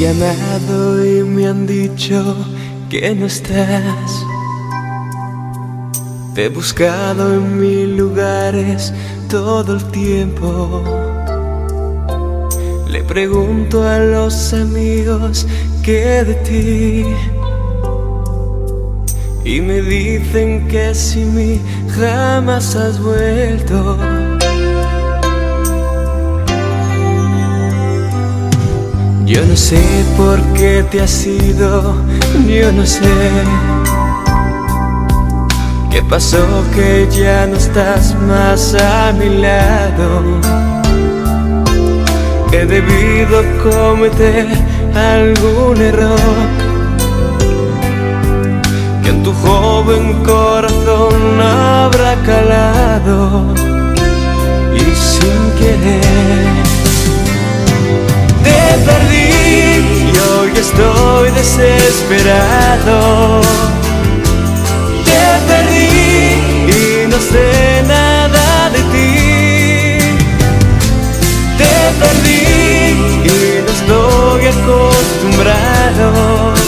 llamado y me han dicho que no estás. Te he buscado en mil lugares todo el tiempo. Le pregunto a los amigos qué de ti, y me dicen que sin mí jamás has vuelto. Yo no sé por qué te has ido, yo no sé qué pasó que ya no estás más a mi lado. He debido cometer algún error que en tu joven corazón habrá calado, y sin querer te perdí y hoy estoy desesperado. Te perdí y no sé nada de ti. Te perdí y no estoy acostumbrado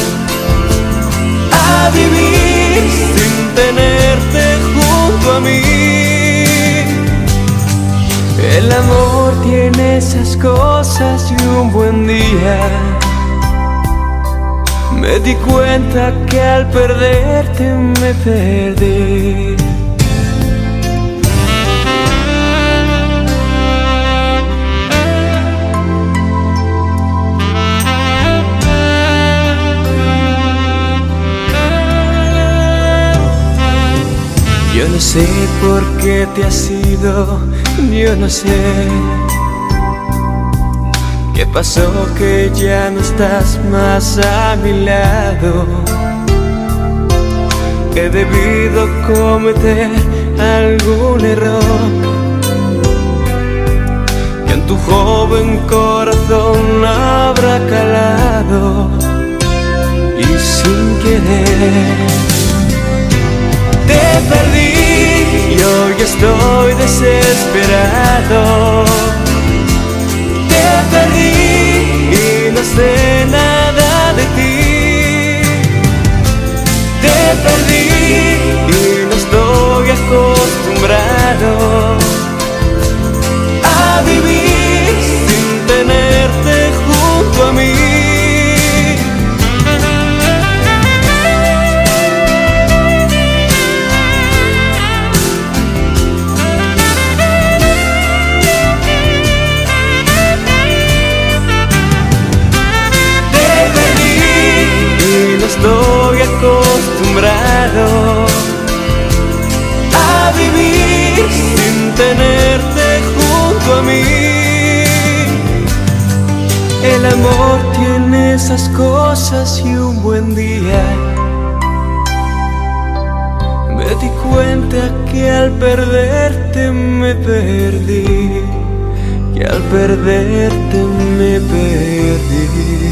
a vivir sin tenerte junto a mí. El amor tiene esas cosas y un buen día me di cuenta que al perderte me perdí. Yo no sé por qué te has ido, yo no sé qué pasó que ya no estás más a mi lado. He debido cometer algún error que en tu joven corazón habrá calado, y sin querer te perdí y hoy estoy desesperado. Te perdí y no sé nada de ti. Te perdí y no estoy acostumbrado a vivir sin tenerte junto a mí. Estoy acostumbrado a vivir sin tenerte junto a mí. El amor tiene esas cosas y un buen día me di cuenta que al perderte me perdí, que al perderte me perdí.